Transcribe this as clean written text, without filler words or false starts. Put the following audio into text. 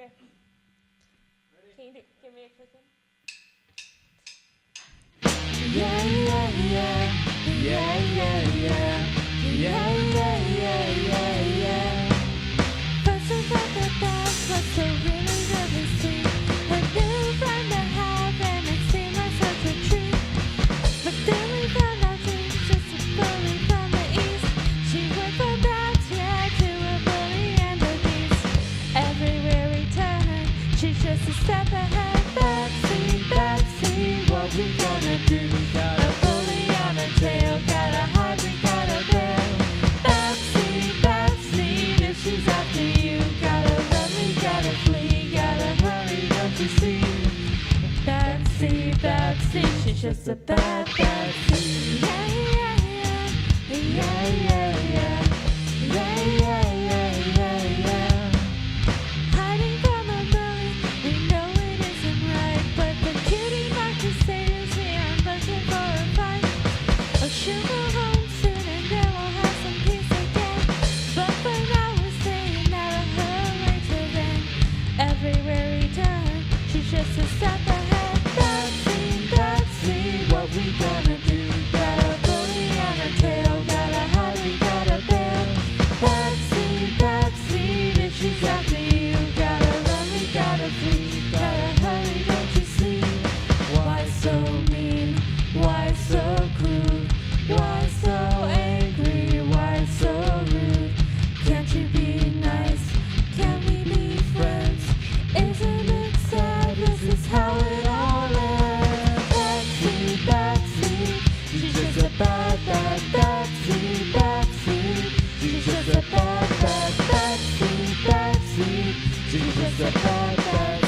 Okay. Can you give me a quick one? Yeah, yeah, yeah. Yeah, yeah, yeah. Yeah, yeah, yeah, yeah, yeah. First I thought that that was so really sweet. A new friend to have and it seemed like such a treat. But then we found out she's just a bully from the east. She went from bats, yeah, to a bully and a beast. Everywhere we turn, she's just a step ahead. Backseat, backseat, what we gonna do? Got a bully on her tail, gotta hide, we gotta bail. Backseat, backseat, if she's after you, gotta run, we gotta flee, gotta hurry, don't you see? Backseat, backseat, she's just a bad backseat. Yeah, yeah, yeah, yeah, yeah, yeah, yeah, yeah, yeah, yeah, yeah. Hiding from a bully, we know it isn't right, but the cutie mark is stays here, I'm looking for a fight. Oh, she'll go home soon and then we'll have some peace again. But for now we're staying out of her way till then. Everywhere we turn, she's just a step ahead. Backseat, backseat, what we gonna do? Got a bully on her tail, gotta hide, we gotta bail. Backseat, backseat, if she's after you, gotta run, we gotta flee, gotta hurry, don't you see? Why so mean? Why so crude? Why so angry? Why so rude? Can't you be nice? Can we be friends? Isn't it sad? This is how it all ends. Backseat, backseat, she's just a bad, bad, backseat, backseat. She's just a bad, bad, backseat, backseat. She's just a bad, bad.